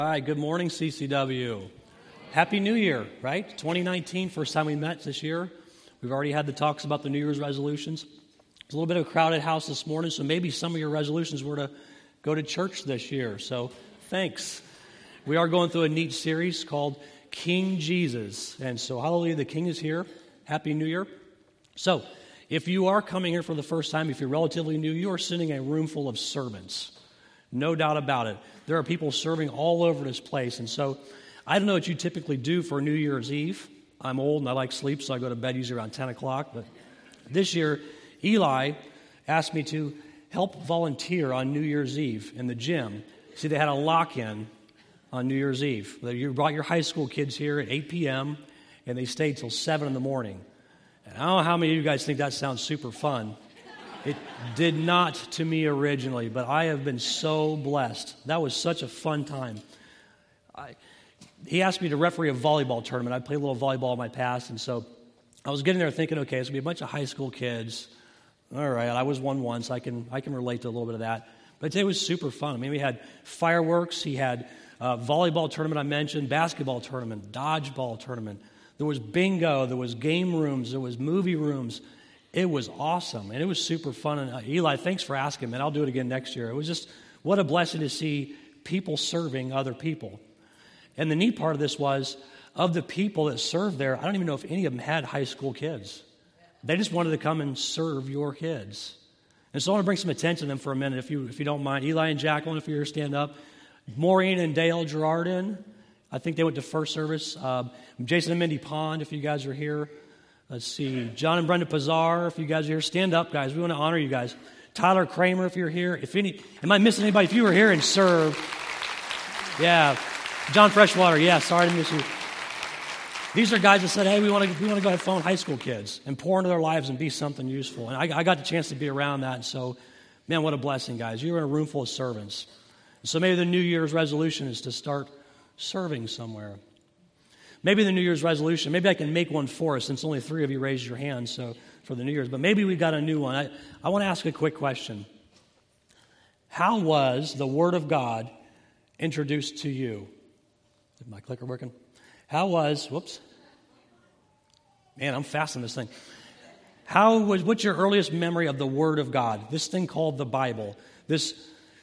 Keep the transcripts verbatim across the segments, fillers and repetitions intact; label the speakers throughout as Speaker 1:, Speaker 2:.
Speaker 1: Hi, good morning, C C W. Happy New Year, right? twenty nineteen, first time we met this year. We've already had the talks about the New Year's resolutions. It's a little bit of a crowded house this morning, so maybe some of your resolutions were to go to church this year. So thanks. We are going through a neat series called King Jesus. And so hallelujah, the King is here. Happy New Year. So if you are coming here for the first time, if you're relatively new, you are sitting in a room full of servants. No doubt about it. There are people serving all over this place. And so I don't know what you typically do for New Year's Eve. I'm old and I like sleep, so I go to bed usually around ten o'clock. But this year, Eli asked me to help volunteer on New Year's Eve in the gym. See, they had a lock-in on New Year's Eve. You brought your high school kids here at eight p.m., and they stayed till seven in the morning. And I don't know how many of you guys think that sounds super fun. It did not to me originally, but I have been so blessed. That was such a fun time. I, he asked me to referee a volleyball tournament. I played a little volleyball in my past, and so I was getting there thinking, okay, it's going to be a bunch of high school kids. All right, I was one once. I can I can relate to a little bit of that. But it was super fun. I mean, we had fireworks. He had a volleyball tournament I mentioned, basketball tournament, dodgeball tournament. There was bingo. There was game rooms. There was movie rooms. It was awesome, and it was super fun. And uh, Eli, thanks for asking, man. I'll do it again next year. It was just, what a blessing to see people serving other people. And the neat part of this was, of the people that served there, I don't even know if any of them had high school kids. They just wanted to come and serve your kids. And so I want to bring some attention to them for a minute, if you if you don't mind. Eli and Jacqueline, if you're here, stand up. Maureen and Dale Gerardin, I think they went to first service. Uh, Jason and Mindy Pond, if you guys are here. Let's see, John and Brenda Pazar, if you guys are here, stand up, guys. We want to honor you guys. Tyler Kramer, if you're here. If any, am I missing anybody? If you were here and served, yeah. John Freshwater, yeah. Sorry to miss you. These are guys that said, "Hey, we want to we want to go have fun with high school kids and pour into their lives and be something useful." And I, I got the chance to be around that, and so, man, what a blessing, guys. You're in a room full of servants. So maybe the New Year's resolution is to start serving somewhere. Maybe the New Year's resolution, maybe I can make one for us since only three of you raised your hands so for the New Year's, but maybe we've got a new one. I, I want to ask a quick question. How was the Word of God introduced to you? Is my clicker working? How was, whoops. Man, I'm fast on this thing. How was, what's your earliest memory of the Word of God? This thing called the Bible. This,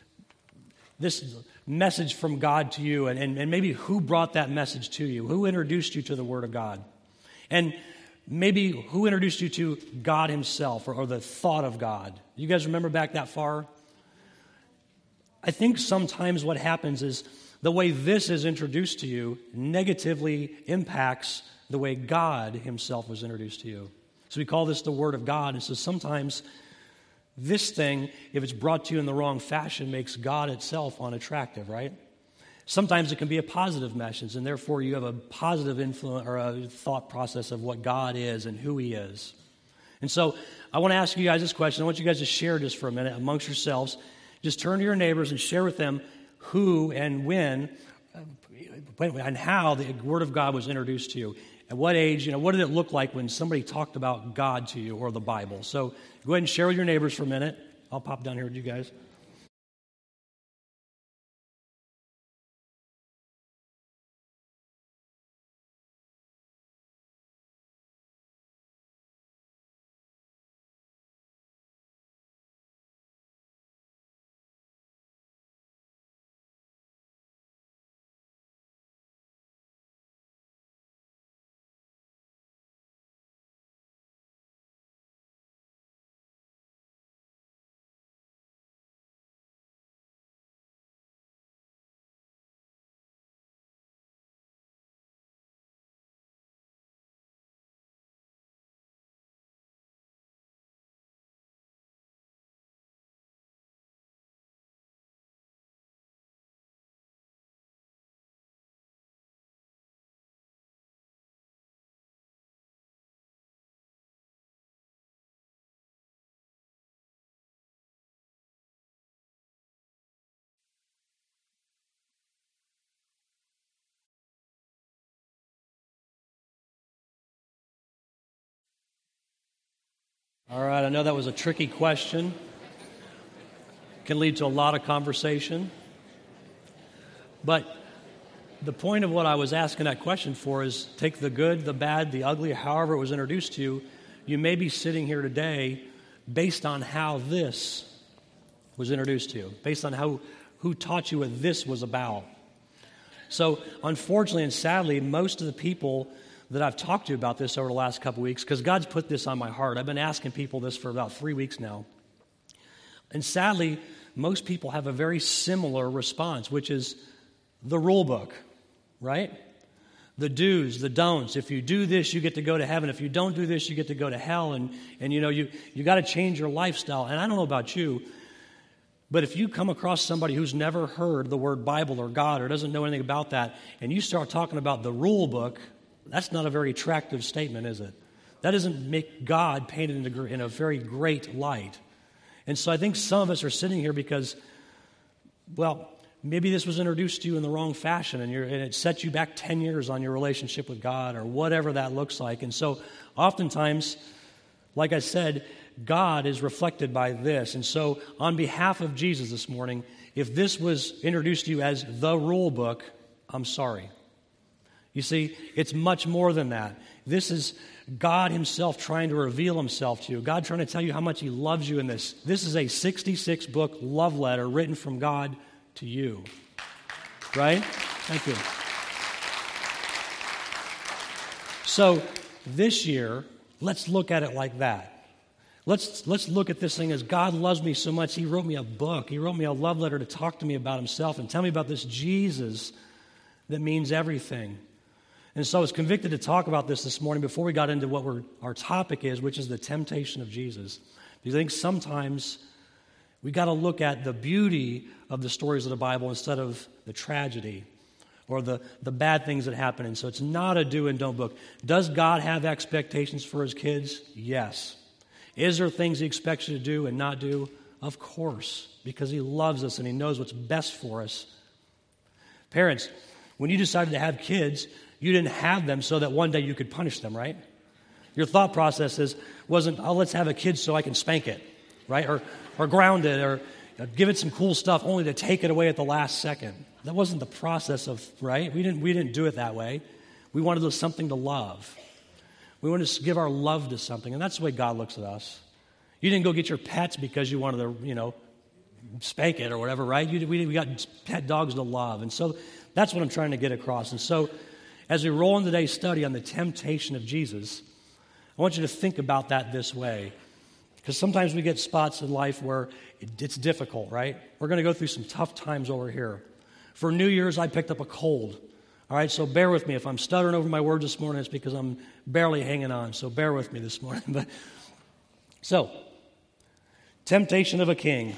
Speaker 1: this message from God to you, and, and, and maybe who brought that message to you? Who introduced you to the Word of God? And maybe who introduced you to God Himself or, or the thought of God? You guys remember back that far? I think sometimes what happens is the way this is introduced to you negatively impacts the way God Himself was introduced to you. So we call this the Word of God. And so sometimes this thing, if it's brought to you in the wrong fashion, makes God itself unattractive, right? Sometimes it can be a positive message, and therefore you have a positive influence or a thought process of what God is and who He is. And so I want to ask you guys this question. I want you guys to share just for a minute amongst yourselves. Just turn to your neighbors and share with them who and when and how the Word of God was introduced to you. At what age, you know, what did it look like when somebody talked about God to you or the Bible? So go ahead and share with your neighbors for a minute. I'll pop down here with you guys. All right, I know that was a tricky question. Can lead to a lot of conversation. But the point of what I was asking that question for is take the good, the bad, the ugly, however it was introduced to you. You may be sitting here today based on how this was introduced to you, based on how who taught you what this was about. So unfortunately and sadly, most of the people that I've talked to about this over the last couple weeks, because God's put this on my heart, I've been asking people this for about three weeks now. And sadly, most people have a very similar response, which is the rule book, right? The do's, the don'ts. If you do this, you get to go to heaven. If you don't do this, you get to go to hell. And, and you know, you, you got to change your lifestyle. And I don't know about you, but if you come across somebody who's never heard the word Bible or God or doesn't know anything about that, and you start talking about the rule book, that's not a very attractive statement, is it? That doesn't make God painted in a, in a very great light. And so I think some of us are sitting here because, well, maybe this was introduced to you in the wrong fashion, and, you're, and it set you back ten years on your relationship with God or whatever that looks like. And so oftentimes, like I said, God is reflected by this. And so on behalf of Jesus this morning, if this was introduced to you as the rule book, I'm sorry. You see, it's much more than that. This is God himself trying to reveal himself to you. God trying to tell you how much he loves you in this. This is a sixty-six book love letter written from God to you. Right? Thank you. So this year, let's look at it like that. Let's, let's look at this thing as God loves me so much, he wrote me a book. He wrote me a love letter to talk to me about himself and tell me about this Jesus that means everything. And so I was convicted to talk about this this morning before we got into what we're, our topic is, which is the temptation of Jesus. Because I think sometimes we got to look at the beauty of the stories of the Bible instead of the tragedy or the, the bad things that happen. And so it's not a do and don't book. Does God have expectations for his kids? Yes. Is there things he expects you to do and not do? Of course, because he loves us and he knows what's best for us. Parents, when you decided to have kids, you didn't have them so that one day you could punish them, right? Your thought process is, wasn't, oh, let's have a kid so I can spank it, right? Or, or ground it, or give it some cool stuff only to take it away at the last second. That wasn't the process of, right? We didn't, we didn't do it that way. We wanted something to love. We wanted to give our love to something, and that's the way God looks at us. You didn't go get your pets because you wanted to, you know, spank it or whatever, right? You, we, we got pet dogs to love, and so that's what I'm trying to get across. And so as we roll in today's study on the temptation of Jesus, I want you to think about that this way, because sometimes we get spots in life where it, it's difficult, right? We're going to go through some tough times over here. For New Year's, I picked up a cold. All right, so bear with me. If I'm stuttering over my words this morning, it's because I'm barely hanging on. So bear with me this morning. But so, temptation of a king.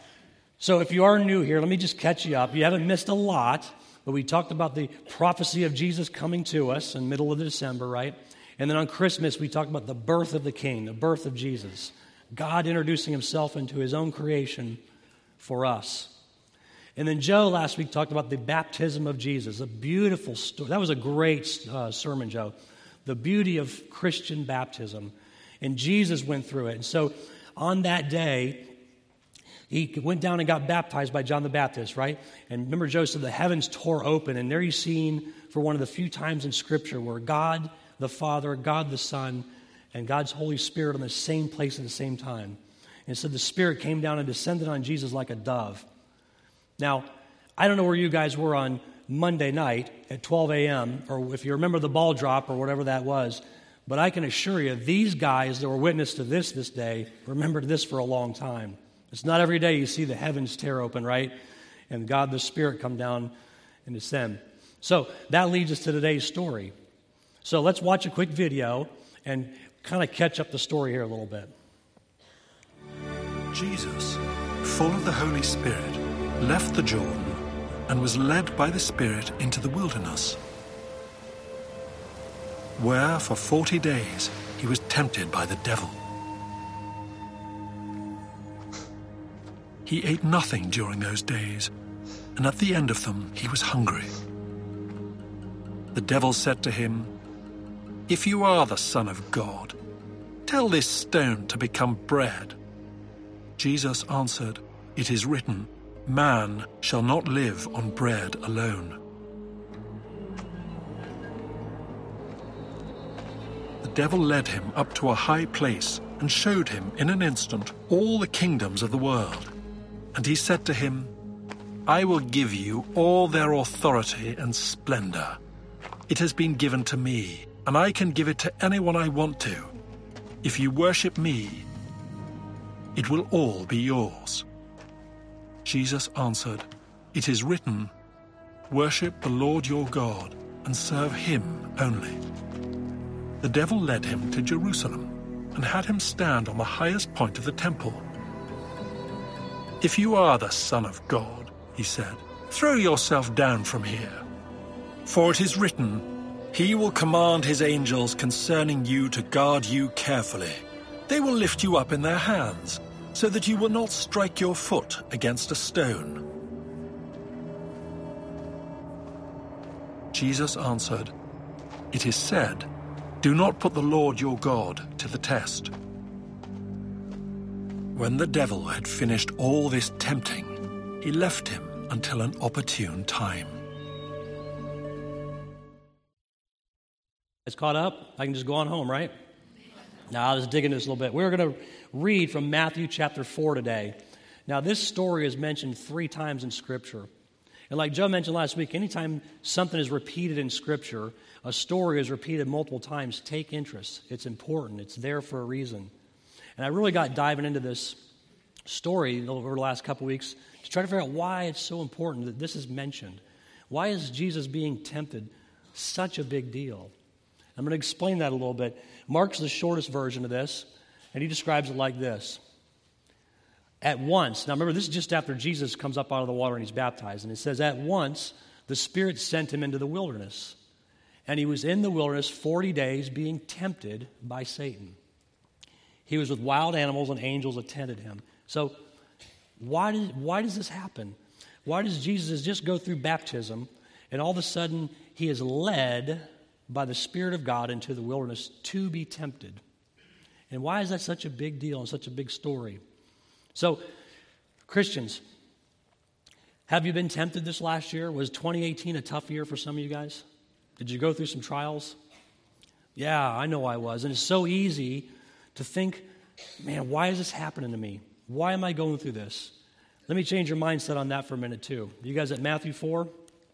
Speaker 1: So if you are new here, let me just catch you up. You haven't missed a lot, but we talked about the prophecy of Jesus coming to us in the middle of December, right? And then on Christmas, we talked about the birth of the king, the birth of Jesus. God introducing himself into his own creation for us. And then Joe last week talked about the baptism of Jesus, a beautiful story. That was a great uh, sermon, Joe. The beauty of Christian baptism. And Jesus went through it. And so on that day, he went down and got baptized by John the Baptist, right? And remember, Joe said the heavens tore open. And there you've seen for one of the few times in Scripture where God the Father, God the Son, and God's Holy Spirit on the same place at the same time. And so the Spirit came down and descended on Jesus like a dove. Now, I don't know where you guys were on Monday night at twelve a.m., or if you remember the ball drop or whatever that was, but I can assure you, these guys that were witness to this this day remembered this for a long time. It's not every day you see the heavens tear open, right? And God the Spirit come down and descend. So that leads us to today's story. So let's watch a quick video and kind of catch up the story here a little bit.
Speaker 2: Jesus, full of the Holy Spirit, left the Jordan and was led by the Spirit into the wilderness, where for forty days he was tempted by the devil. He ate nothing during those days, and at the end of them he was hungry. The devil said to him, "If you are the Son of God, tell this stone to become bread." Jesus answered, "It is written, man shall not live on bread alone." devil led him up to a high place and showed him in an instant all the kingdoms of the world. And he said to him, I will give you all their authority and splendor. It has been given to me, and I can give it to anyone I want to. If you worship me, it will all be yours. Jesus answered, It is written, Worship the Lord your God and serve him only. The devil led him to Jerusalem and had him stand on the highest point of the temple. If you are the Son of God, he said, throw yourself down from here. For it is written, He will command his angels concerning you to guard you carefully. They will lift you up in their hands, so that you will not strike your foot against a stone. Jesus answered, It is said, Do not put the Lord your God to the test. When the devil had finished all this tempting, he left him until an opportune time.
Speaker 1: It's caught up. I can just go on home, right? Now, let's dig into this a little bit. We're going to read from Matthew chapter four today. Now, this story is mentioned three times in Scripture. And like Joe mentioned last week, anytime something is repeated in Scripture, a story is repeated multiple times, take interest. It's important. It's there for a reason. And I really got diving into this story over the last couple weeks to try to figure out why it's so important that this is mentioned. Why is Jesus being tempted such a big deal? I'm going to explain that a little bit. Mark's the shortest version of this, and he describes it like this. At once, now remember, this is just after Jesus comes up out of the water and he's baptized, and it says, at once the Spirit sent him into the wilderness, and he was in the wilderness forty days being tempted by Satan. He was with wild animals, and angels attended him. So why, did, why does this happen? Why does Jesus just go through baptism, and all of a sudden he is led by the Spirit of God into the wilderness to be tempted? And why is that such a big deal and such a big story? So, Christians, have you been tempted this last year? Was twenty eighteen a tough year for some of you guys? Did you go through some trials? Yeah, I know I was. And it's so easy to think, man, why is this happening to me? Why am I going through this? Let me change your mindset on that for a minute too. You guys at Matthew four?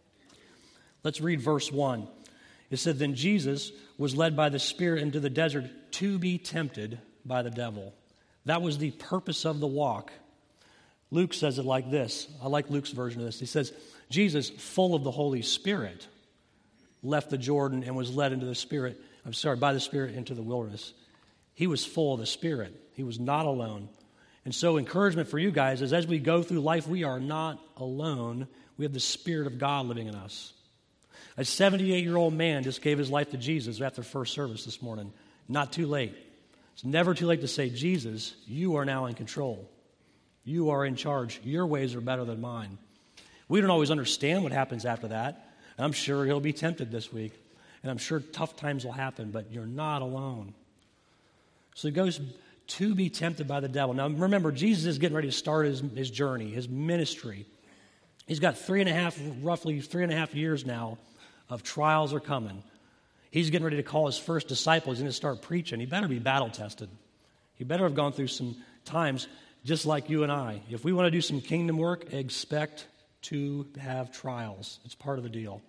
Speaker 1: Let's read verse one. It said, Then Jesus was led by the Spirit into the desert to be tempted by the devil. That was the purpose of the walk. Luke says it like this. I like Luke's version of this. He says, Jesus, full of the Holy Spirit, left the Jordan and was led into the Spirit, I'm sorry, by the Spirit into the wilderness. He was full of the Spirit. He was not alone. And so encouragement for you guys is as we go through life, we are not alone. We have the Spirit of God living in us. A seventy-eight-year-old man just gave his life to Jesus after first service this morning. Not too late. It's never too late to say, Jesus, you are now in control. You are in charge. Your ways are better than mine. We don't always understand what happens after that. And I'm sure he'll be tempted this week. And I'm sure tough times will happen, but you're not alone. So he goes to be tempted by the devil. Now remember, Jesus is getting ready to start his, his journey, his ministry. He's got three and a half, roughly three and a half years now of trials are coming. He's getting ready to call his first disciples. He's going to start preaching. He better be battle-tested. He better have gone through some times just like you and I. If we want to do some kingdom work, expect to have trials. It's part of the deal.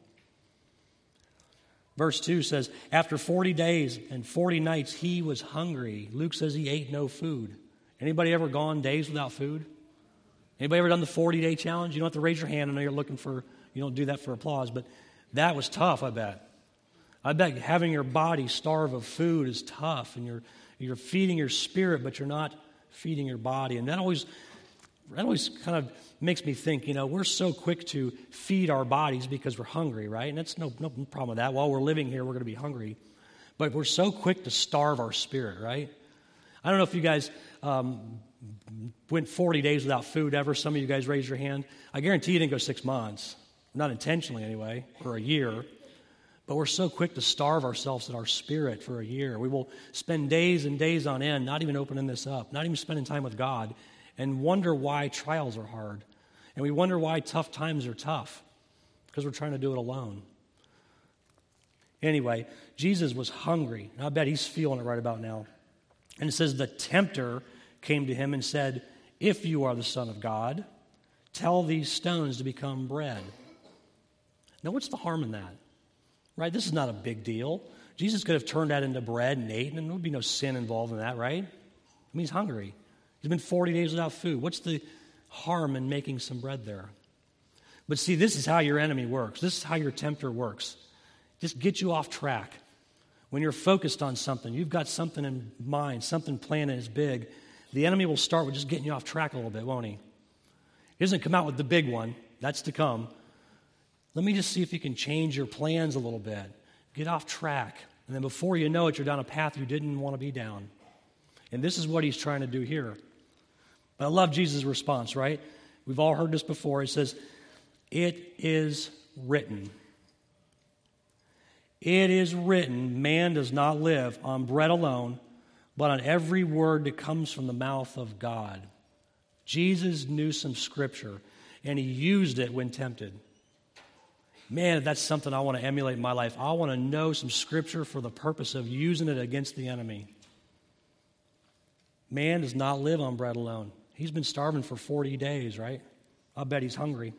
Speaker 1: Verse two says, after forty days and forty nights, he was hungry. Luke says he ate no food. Anybody ever gone days without food? Anybody ever done the forty-day challenge? You don't have to raise your hand. I know you're looking for, you don't do that for applause, but that was tough, I bet. I bet having your body starve of food is tough, and you're you're feeding your spirit, but you're not feeding your body. And that always that always kind of makes me think, you know, we're so quick to feed our bodies because we're hungry, right? And that's no, no problem with that. While we're living here, we're going to be hungry. But we're so quick to starve our spirit, right? I don't know if you guys um, went forty days without food ever. Some of you guys raised your hand. I guarantee you didn't go six months. Not intentionally anyway, or a year. But we're so quick to starve ourselves in our spirit for a year. We will spend days and days on end not even opening this up, not even spending time with God, and wonder why trials are hard. And we wonder why tough times are tough, because we're trying to do it alone. Anyway, Jesus was hungry. And I bet he's feeling it right about now. And it says, the tempter came to him and said, if you are the Son of God, tell these stones to become bread. Now, what's the harm in that? Right? This is not a big deal. Jesus could have turned that into bread and ate, and there would be no sin involved in that, right? I mean, he's hungry. He's been forty days without food. What's the harm in making some bread there? But see, this is how your enemy works. This is how your tempter works. Just get you off track. When you're focused on something, you've got something in mind, something planned and is big, the enemy will start with just getting you off track a little bit, won't he? He doesn't come out with the big one. That's to come. Let me just see if you can change your plans a little bit. Get off track. And then before you know it, you're down a path you didn't want to be down. And this is what he's trying to do here. But I love Jesus' response, right? We've all heard this before. It says, it is written. It is written, man does not live on bread alone, but on every word that comes from the mouth of God. Jesus knew some scripture, and he used it when tempted. Man, that's something I want to emulate in my life. I want to know some scripture for the purpose of using it against the enemy. Man does not live on bread alone. He's been starving for forty days, right? I'll bet he's hungry.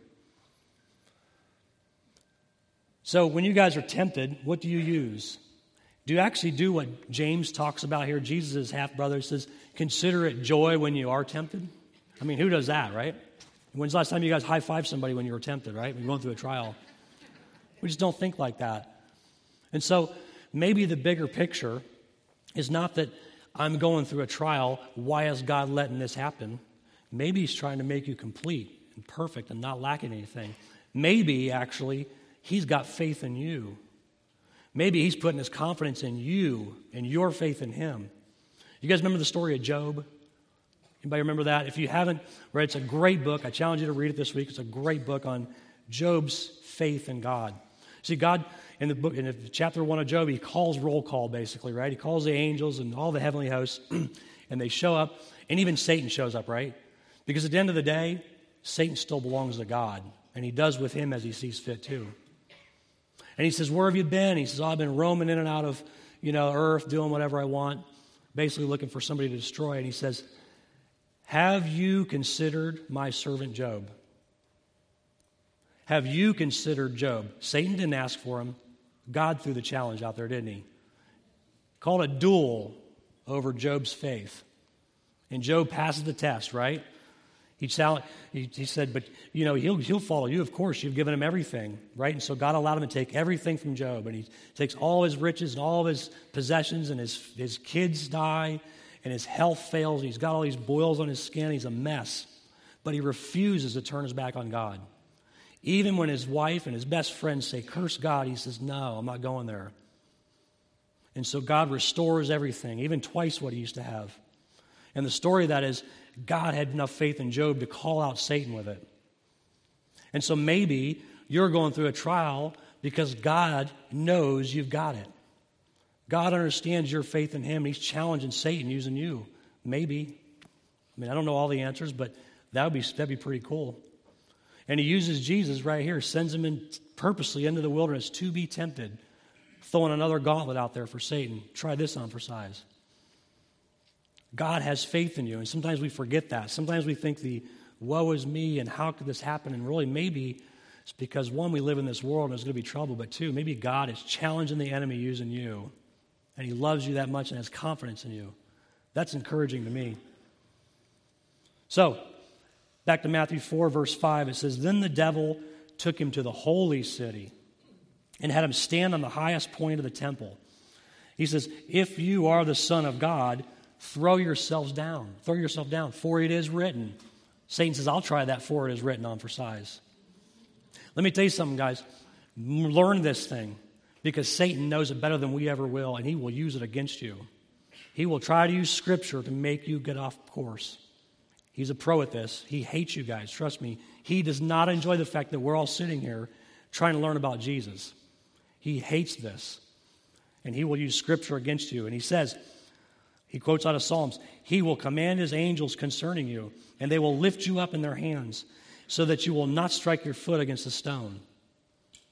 Speaker 1: So when you guys are tempted, what do you use? Do you actually do what James talks about here? Jesus' half-brother says, consider it joy when you are tempted. I mean, who does that, right? When's the last time you guys high-fived somebody when you were tempted, right? When you're going through a trial. We just don't think like that. And so maybe the bigger picture is not that I'm going through a trial. Why is God letting this happen? Maybe he's trying to make you complete and perfect and not lacking anything. Maybe, actually, he's got faith in you. Maybe he's putting his confidence in you and your faith in him. You guys remember the story of Job? Anybody remember that? If you haven't read, it's a great book. I challenge you to read it this week. It's a great book on Job's faith in God. See, God, in the book, in the chapter one of Job, he calls roll call, basically, right? He calls the angels and all the heavenly hosts, and they show up, and even Satan shows up, right? Because at the end of the day, Satan still belongs to God, and he does with him as he sees fit, too. And he says, where have you been? He says, oh, I've been roaming in and out of, you know, earth, doing whatever I want, basically looking for somebody to destroy. And he says, have you considered my servant Job? Have you considered Job? Satan didn't ask for him. God threw the challenge out there, didn't he? Called a duel over Job's faith. And Job passes the test, right? He, he, he said, but, you know, he'll, he'll follow you. Of course, you've given him everything, right? And so God allowed him to take everything from Job. And he takes all his riches and all of his possessions, and his, his kids die, and his health fails. He's got all these boils on his skin. He's a mess. But he refuses to turn his back on God. Even when his wife and his best friends say, curse God, he says, no, I'm not going there. And so God restores everything, even twice what he used to have. And the story of that is God had enough faith in Job to call out Satan with it. And so maybe you're going through a trial because God knows you've got it. God understands your faith in him, and he's challenging Satan using you. Maybe. I mean, I don't know all the answers, but that would be, that'd be pretty cool. And he uses Jesus right here, sends him in purposely into the wilderness to be tempted, throwing another gauntlet out there for Satan. Try this on for size. God has faith in you, and sometimes we forget that. Sometimes we think the woe is me and how could this happen? And really maybe it's because, one, we live in this world and there's going to be trouble, but two, maybe God is challenging the enemy using you, and he loves you that much and has confidence in you. That's encouraging to me. So, back to Matthew four, verse five, it says, then the devil took him to the holy city and had him stand on the highest point of the temple. He says, if you are the Son of God, throw yourselves down. Throw yourself down, for it is written. Satan says, I'll try that, for it is written on for size. Let me tell you something, guys. Learn this thing, because Satan knows it better than we ever will, and he will use it against you. He will try to use Scripture to make you get off course. He's a pro at this. He hates you guys. Trust me. He does not enjoy the fact that we're all sitting here trying to learn about Jesus. He hates this. And he will use Scripture against you. And he says, he quotes out of Psalms, he will command his angels concerning you, and they will lift you up in their hands so that you will not strike your foot against a stone.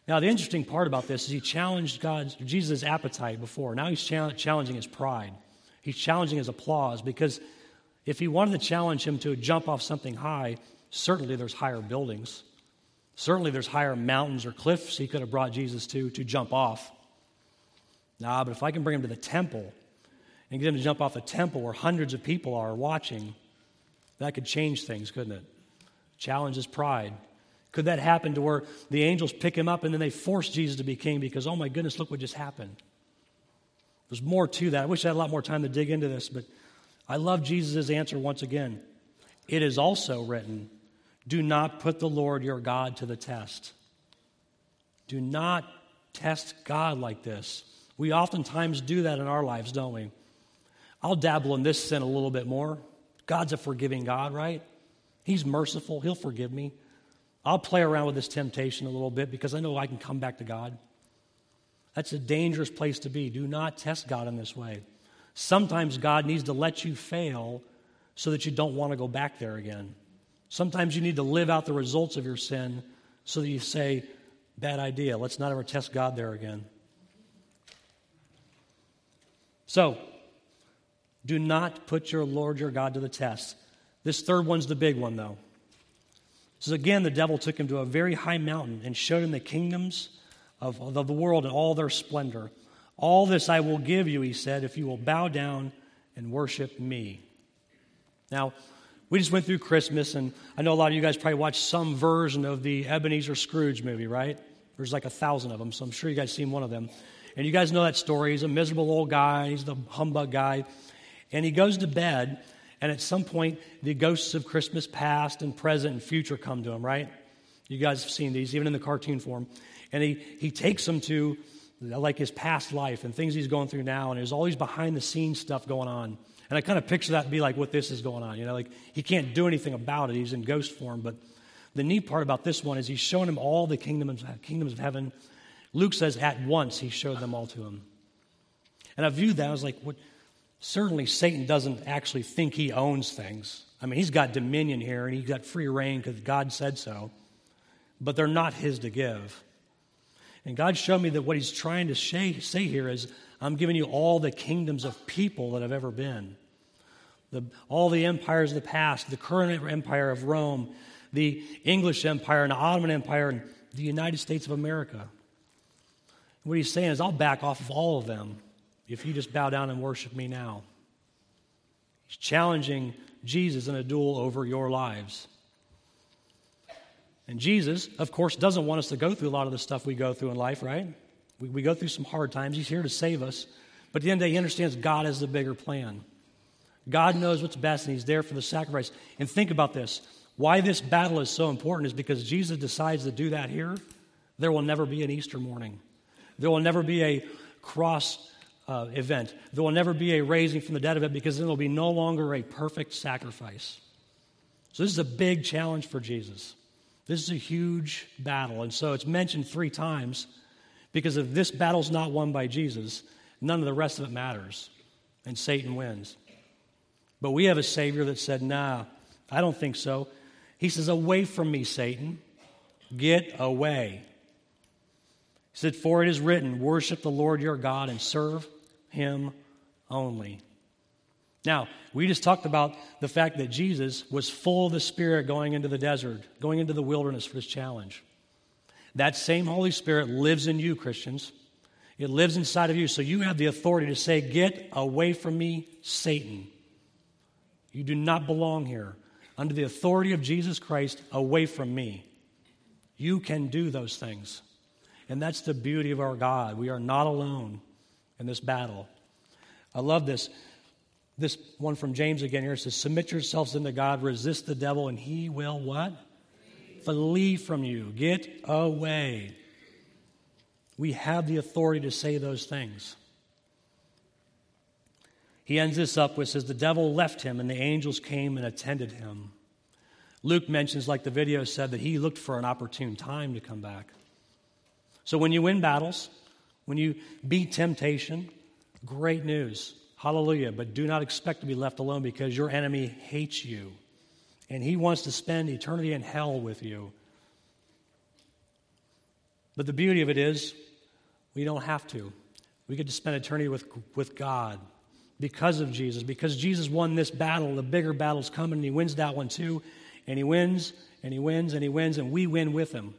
Speaker 1: Now, the interesting part about this is he challenged God's, Jesus' appetite before. Now he's challenging his pride. He's challenging his applause, because if he wanted to challenge him to jump off something high, certainly there's higher buildings. Certainly there's higher mountains or cliffs he could have brought Jesus to to jump off. Nah, but if I can bring him to the temple and get him to jump off the temple where hundreds of people are watching, that could change things, couldn't it? Challenge his pride. Could that happen to where the angels pick him up and then they force Jesus to be king because, oh my goodness, look what just happened? There's more to that. I wish I had a lot more time to dig into this, but I love Jesus' answer once again. It is also written, do not put the Lord your God to the test. Do not test God like this. We oftentimes do that in our lives, don't we? I'll dabble in this sin a little bit more. God's a forgiving God, right? He's merciful. He'll forgive me. I'll play around with this temptation a little bit because I know I can come back to God. That's a dangerous place to be. Do not test God in this way. Sometimes God needs to let you fail so that you don't want to go back there again. Sometimes you need to live out the results of your sin so that you say, bad idea. Let's not ever test God there again. So, do not put your Lord your God to the test. This third one's the big one, though. So again, the devil took him to a very high mountain and showed him the kingdoms of, of the world in all their splendor. All this I will give you, he said, if you will bow down and worship me. Now, we just went through Christmas, and I know a lot of you guys probably watched some version of the Ebenezer Scrooge movie, right? There's like a thousand of them, so I'm sure you guys seen one of them. And you guys know that story. He's a miserable old guy. He's the humbug guy. And he goes to bed, and at some point, the ghosts of Christmas past and present and future come to him, right? You guys have seen these, even in the cartoon form. And he, he takes them to, like, his past life and things he's going through now, and there's always behind-the-scenes stuff going on. And I kind of picture that to be like what this is going on. You know, like, he can't do anything about it. He's in ghost form. But the neat part about this one is he's showing him all the kingdoms, kingdoms of heaven. Luke says at once he showed them all to him. And I viewed that, I was like, what? Certainly Satan doesn't actually think he owns things. I mean, he's got dominion here, and he's got free reign because God said so. But they're not his to give. And God showed me that what he's trying to say, say here is, I'm giving you all the kingdoms of people that have ever been. The, all the empires of the past, the current empire of Rome, the English Empire and the Ottoman Empire, and the United States of America. What he's saying is, I'll back off of all of them if you just bow down and worship me now. He's challenging Jesus in a duel over your lives. And Jesus, of course, doesn't want us to go through a lot of the stuff we go through in life, right? We, we go through some hard times. He's here to save us. But at the end of the day, he understands God has the bigger plan. God knows what's best, and he's there for the sacrifice. And think about this. Why this battle is so important is because Jesus decides to do that here. There will never be an Easter morning. There will never be a cross uh, event. There will never be a raising from the dead event because there will be no longer a perfect sacrifice. So this is a big challenge for Jesus. This is a huge battle. And so it's mentioned three times because if this battle's not won by Jesus, none of the rest of it matters. And Satan wins. But we have a Savior that said, nah, I don't think so. He says, away from me, Satan. Get away. He said, for it is written, worship the Lord your God and serve him only. Now, we just talked about the fact that Jesus was full of the Spirit going into the desert, going into the wilderness for this challenge. That same Holy Spirit lives in you, Christians. It lives inside of you, so you have the authority to say, get away from me, Satan. You do not belong here. Under the authority of Jesus Christ, away from me. You can do those things. And that's the beauty of our God. We are not alone in this battle. I love this. This one from James again here says, submit yourselves unto God, resist the devil, and he will what? Flee from you. Get away. We have the authority to say those things. He ends this up with, says, the devil left him, and the angels came and attended him. Luke mentions, like the video said, that he looked for an opportune time to come back. So when you win battles, when you beat temptation, great news. Hallelujah. But do not expect to be left alone because your enemy hates you. And he wants to spend eternity in hell with you. But the beauty of it is we don't have to. We get to spend eternity with, with God because of Jesus. Because Jesus won this battle, the bigger battle's coming, and he wins that one too. And he wins, and he wins, and he wins, and we win with him.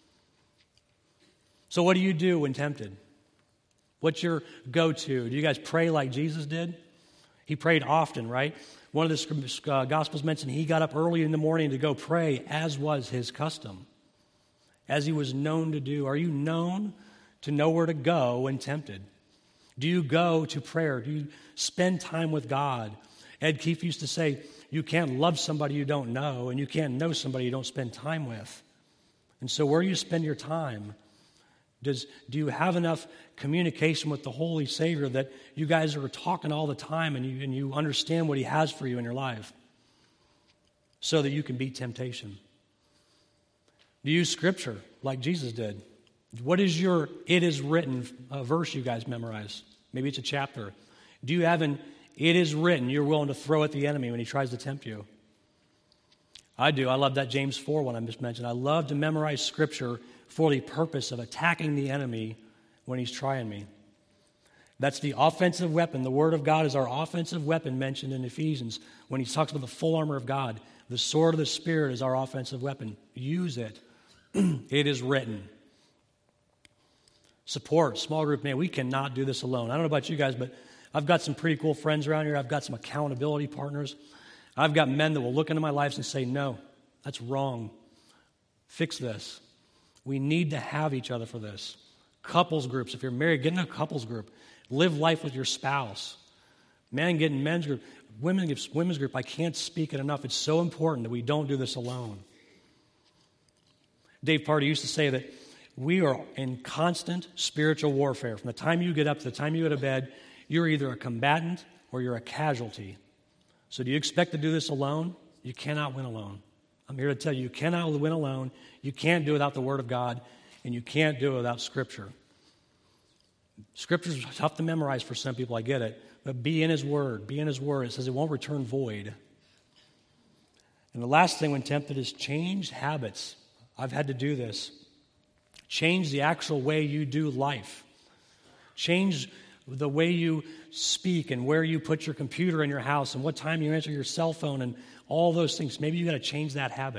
Speaker 1: So what do you do when tempted? What's your go-to? Do you guys pray like Jesus did? He prayed often, right? One of the uh, Gospels mentioned he got up early in the morning to go pray, as was his custom, as he was known to do. Are you known to know where to go when tempted? Do you go to prayer? Do you spend time with God? Ed Keefe used to say, you can't love somebody you don't know, and you can't know somebody you don't spend time with. And so where do you spend your time? Does, do you have enough communication with the Holy Savior that you guys are talking all the time and you, and you understand what he has for you in your life so that you can beat temptation? Do you use Scripture like Jesus did? What is your it is written uh, verse you guys memorize? Maybe it's a chapter. Do you have an it is written you're willing to throw at the enemy when he tries to tempt you? I do. I love that James four one I just mentioned. I love to memorize Scripture for the purpose of attacking the enemy when he's trying me. That's the offensive weapon. The Word of God is our offensive weapon mentioned in Ephesians when he talks about the full armor of God. The sword of the Spirit is our offensive weapon. Use it. It is written. Support, small group, man, we cannot do this alone. I don't know about you guys, but I've got some pretty cool friends around here. I've got some accountability partners. I've got men that will look into my life and say, no, that's wrong. Fix this. We need to have each other for this. Couples groups, if you're married, get in a couples group. Live life with your spouse. Men get in men's group. Women get women's group. I can't speak it enough. It's so important that we don't do this alone. Dave Party used to say that we are in constant spiritual warfare. From the time you get up to the time you go to bed, you're either a combatant or you're a casualty. So do you expect to do this alone? You cannot win alone. I'm here to tell you, you cannot win alone. You can't do it without the Word of God, and you can't do it without Scripture. Scripture's tough to memorize for some people, I get it, but be in His Word. Be in His Word. It says it won't return void. And the last thing when tempted is change habits. I've had to do this. Change the actual way you do life. Change the way you speak and where you put your computer in your house and what time you answer your cell phone and all those things. Maybe you got to change that habit.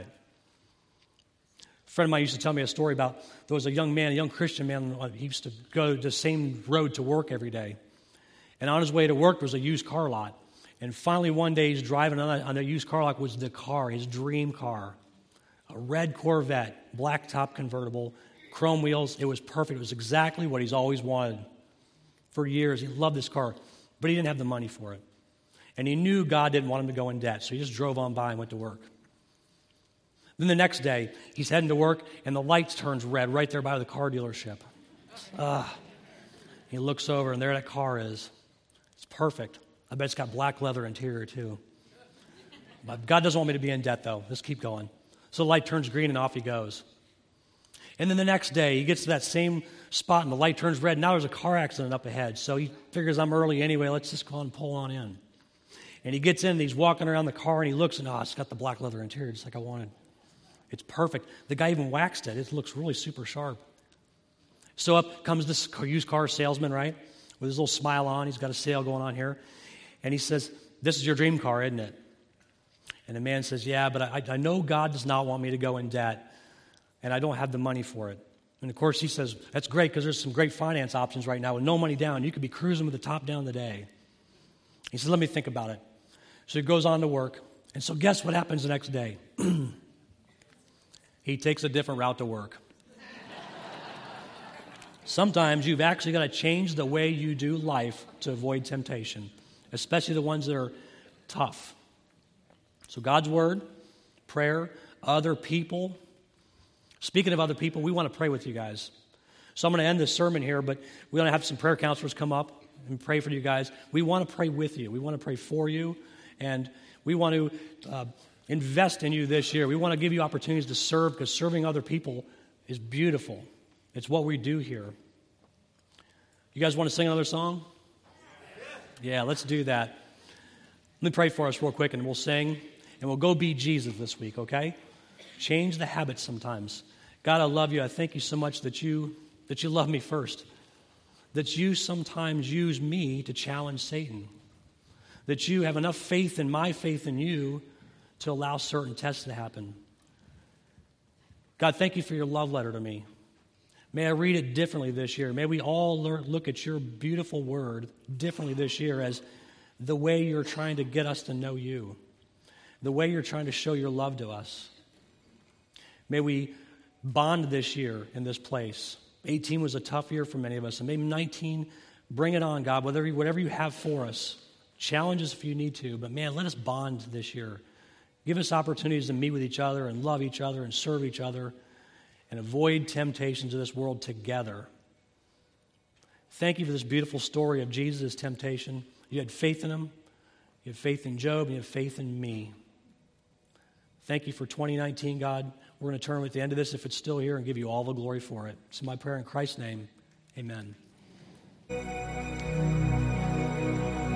Speaker 1: A friend of mine used to tell me a story about there was a young man, a young Christian man. He used to go the same road to work every day. And on his way to work was a used car lot. And finally one day he's driving on a, on a used car lot was the car, his dream car. A red Corvette, black top convertible, chrome wheels. It was perfect. It was exactly what he's always wanted. For years, he loved this car, but he didn't have the money for it. And he knew God didn't want him to go in debt, so he just drove on by and went to work. Then the next day, he's heading to work, and the light turns red right there by the car dealership. Ah, he looks over, and there that car is. It's perfect. I bet it's got black leather interior, too. But God doesn't want me to be in debt, though. Let's keep going. So the light turns green, and off he goes. And then the next day, he gets to that same spot, and the light turns red. Now there's a car accident up ahead. So he figures, I'm early anyway. Let's just go and pull on in. And he gets in, and he's walking around the car, and he looks, and oh, it's got the black leather interior, just like I wanted. It's perfect. The guy even waxed it. It looks really super sharp. So up comes this used car salesman, right, with his little smile on. He's got a sale going on here. And he says, this is your dream car, isn't it? And the man says, yeah, but I, I know God does not want me to go in debt, and I don't have the money for it. And, of course, he says, that's great because there's some great finance options right now with no money down. You could be cruising with the top down today. He says, let me think about it. So he goes on to work. And so guess what happens the next day? He takes a different route to work. Sometimes you've actually got to change the way you do life to avoid temptation, especially the ones that are tough. So God's Word, prayer, other people. Speaking of other people, we want to pray with you guys. So I'm going to end this sermon here, but we want to have some prayer counselors come up and pray for you guys. We want to pray with you. We want to pray for you, and we want to uh, invest in you this year. We want to give you opportunities to serve because serving other people is beautiful. It's what we do here. You guys want to sing another song? Yeah, let's do that. Let me pray for us real quick, and we'll sing, and we'll go be Jesus this week, okay? Change the habits sometimes. God, I love you. I thank you so much that you that you love me first. That you sometimes use me to challenge Satan. That you have enough faith in my faith in you to allow certain tests to happen. God, thank you for your love letter to me. May I read it differently this year. May we all learn, look at your beautiful word differently this year as the way you're trying to get us to know you, the way you're trying to show your love to us. May we bond this year in this place. eighteen was a tough year for many of us, and maybe nineteen, bring it on, God, whatever, whatever you have for us. Challenge us if you need to, but man, let us bond this year. Give us opportunities to meet with each other and love each other and serve each other and avoid temptations of this world together. Thank you for this beautiful story of Jesus' temptation. You had faith in him, you have faith in Job, and you have faith in me. Thank you for twenty nineteen, God. We're going to turn at the end of this, if it's still here, and give you all the glory for it. It's my prayer in Christ's name. Amen.